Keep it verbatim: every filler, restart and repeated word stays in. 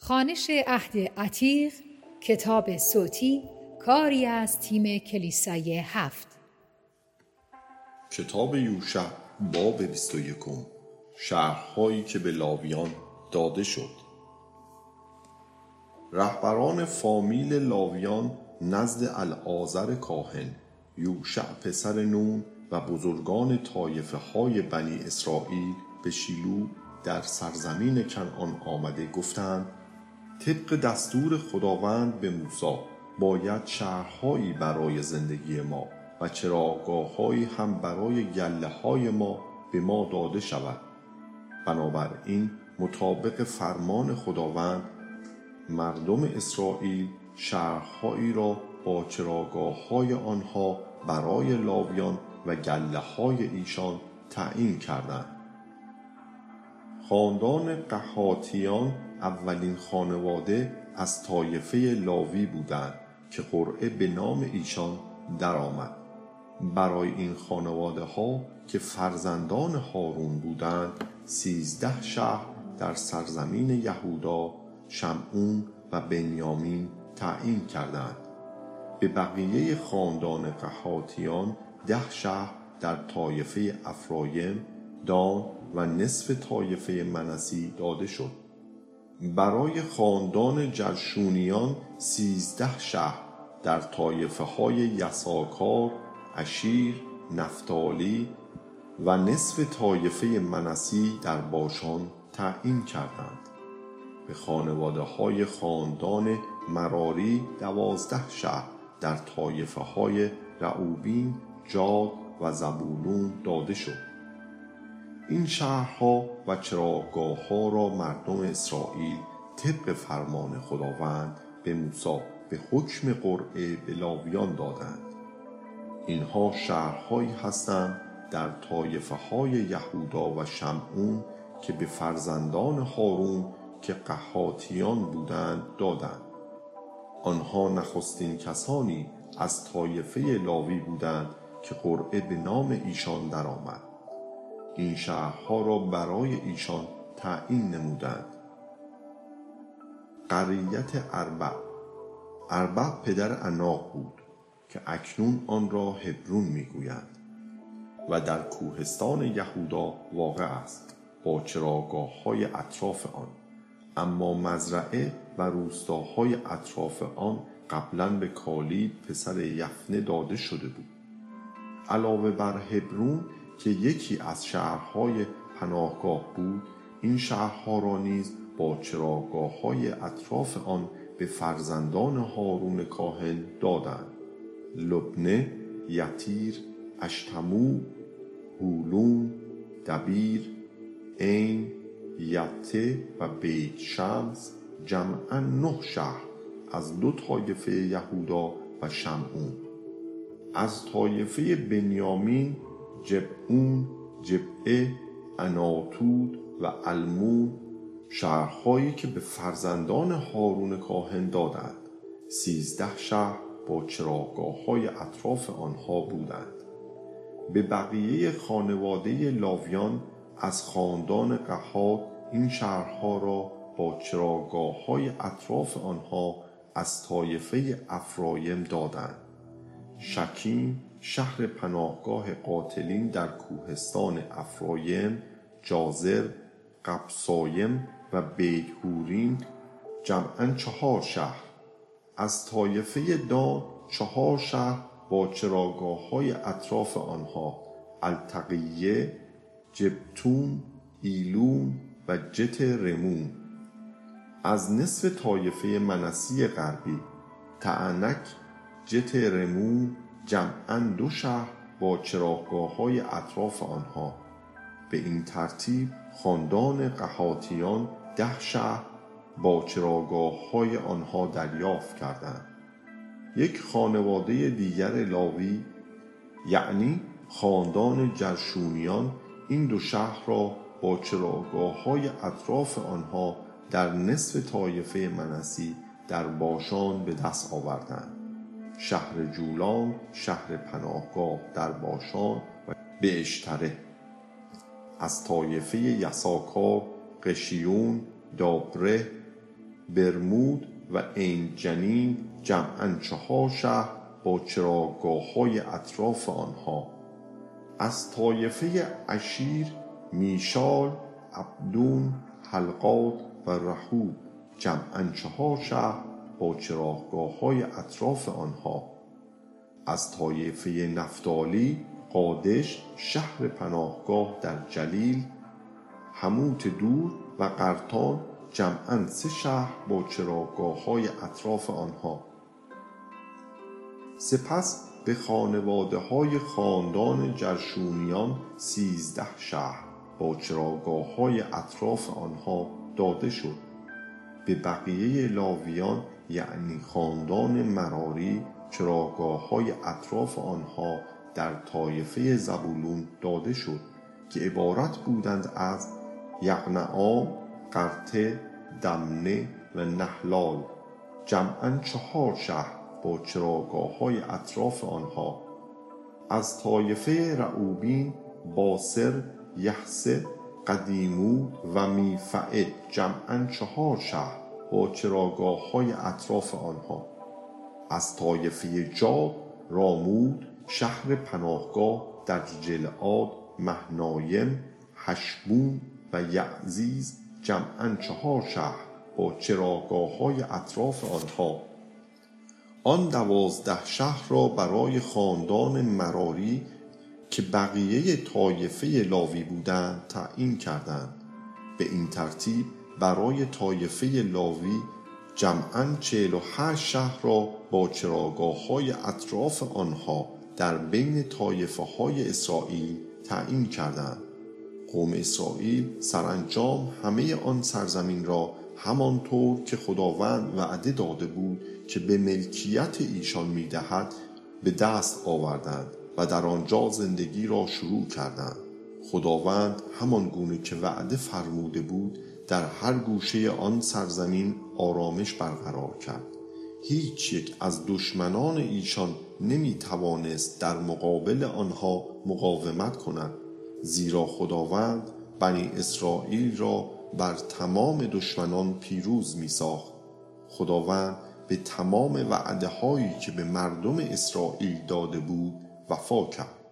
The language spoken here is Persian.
خوانش عهد عتیق، کتاب صوتی، کاری از تیم کلیسای هفت. کتاب یوشع باب بیست و یکم. شهرهایی که به لاویان داده شد. رهبران فامیل لاویان نزد العازر کاهن، یوشع پسر نون و بزرگان طایفه های بنی اسرائیل به شیلو در سرزمین کنعان آمده گفتند: طبق دستور خداوند به موسی باید شهرهایی برای زندگی ما و چراگاه‌هایی هم برای گله های ما به ما داده شود. بنابراین مطابق فرمان خداوند مردم اسرائیل شهرهایی را با چراگاه‌های آنها برای لاویان و گله های ایشان تعیین کردند. خاندان قحاطیان اولین خانواده از طایفه لاوی بودند که قرعه به نام ایشان درآمد. برای این خانواده ها که فرزندان هارون بودند سیزده شهر در سرزمین یهودا، شمعون و بنیامین تعیین کردند. به بقیه خاندان قحاطیان ده شهر در طایفه افرایم، دان و نصف طایفه منسی داده شد. برای خاندان جرشونیان سیزده شهر در طایفه های یساکار، اشیر، نفتالی و نصف طایفه منسی در باشان تعیین کردند. به خانواده های خاندان مراری دوازده شهر در طایفه های رعوبین، جاد و زبولون داده شد. این شهرها و چراگاه‌ها را مردم اسرائیل طبق فرمان خداوند به موسی به حکم قرعه به لاویان دادند. اینها شهرهایی هستند در طایفه های یهودا و شمعون که به فرزندان هارون که قحاطیان بودند دادند. آنها نخستین کسانی از طایفه لاوی بودند که قرعه به نام ایشان درآمد. این شهرها را برای ایشان تعیین نمودند. قریت اربع. اربع پدر عناق بود که اکنون آن را هبرون میگویند و در کوهستان یهودا واقع است با چراگاه‌های اطراف آن، اما مزرعه و روستاهای اطراف آن قبلاً به کالیب پسر یفنه داده شده بود. علاوه بر هبرون که یکی از شهرهای پناهگاه بود، این شهرها را نیز با چراگاه‌های اطراف آن به فرزندان هارون کاهن دادند: لبنه، یتیر، اشتمو، هولون، دبیر، عین، یته و بیت شمس، جمعاً نه شهر از دو طایفه یهودا و شمعون. از طایفه بنیامین جبعون، جبعه، عناتود و المون، شهرهایی که به فرزندان هارون کاهن دادند. سیزده شهر با چراگاه‌های اطراف آنها بودند. به بقیه خانواده لاویان از خاندان قحاط این شهرها را با چراگاه‌های اطراف آنها از طایفه افرایم دادند: شکیم، شهر پناهگاه قاتلین در کوهستان افرایم، جازر، قبسایم و بیت هوریم، جمعاً چهار شهر. از طایفه دان چهار شهر با چراگاه‌های اطراف آنها: التقیه، جبتون، ایلون و جت رمون. از نصف طایفه منسی غربی: تعنک، جت رمون، جمعاً دو شهر با چراگاه‌های اطراف آنها. به این ترتیب خاندان قحاطیان ده شهر با چراگاه‌های آنها دریافت کردند. یک خانواده دیگر لاوی، یعنی خاندان جرشونیان، این دو شهر را با چراگاه‌های اطراف آنها در نصف طایفه منسی در باشان به دست آوردند: شهر جولان، شهر پناهگاه در باشان و به اشتره. از طایفه یساکار قشیون، دابره، برمود و عین جنین جمعاً چهار شهر با چراگاه‌های اطراف آنها. از طایفه عشیر میشال، عبدون، حلقات و رحوب جمعاً چهار شهر با چراگاه‌های اطراف آنها. از طایفه نفتالی قادش شهر پناهگاه در جلیل، حموت دور و قرطان جمعاً سه شهر با چراگاه‌های اطراف آنها. سپس به خانواده‌های خاندان جرشونیان سیزده شهر با چراگاه‌های اطراف آنها داده شد. به بقیه لاویان یعنی خاندان مراری چراگاه‌های اطراف آنها در طایفه زبولون داده شد که عبارت بودند از یعنعام، قرطه، دمنه و نحلال جمعاً چهار شهر با چراگاه‌های اطراف آنها. از طایفه رعوبین باسر، یحسه، قدیمو و میفعه جمعاً چهار شهر با چراگاه‌های اطراف آنها. از طایفه جاد رامود شهر پناهگاه در جلعاد، مهنایم، حشبون و یعزیز جمعاً چهار شهر با چراگاه‌های اطراف آنها. آن دوازده شهر را برای خاندان مراری که بقیه طایفه لاوی بودند تعیین کردند. به این ترتیب برای طایفه لاوی جمعاً چهل و هشت شهر را با چراگاه‌های اطراف آنها در بین طایفه‌های اسرائیل تعیین کردند. قوم اسرائیل سرانجام همه آن سرزمین را همانطور که خداوند وعده داده بود که به ملکیت ایشان می‌دهد به دست آوردند و در آنجا زندگی را شروع کردند. خداوند همان گونه که وعده فرموده بود در هر گوشه آن سرزمین آرامش برقرار کرد. هیچ یک از دشمنان ایشان نمی توانست در مقابل آنها مقاومت کند، زیرا خداوند بنی اسرائیل را بر تمام دشمنان پیروز می ساخت. خداوند به تمام وعده هایی که به مردم اسرائیل داده بود وفا کرد.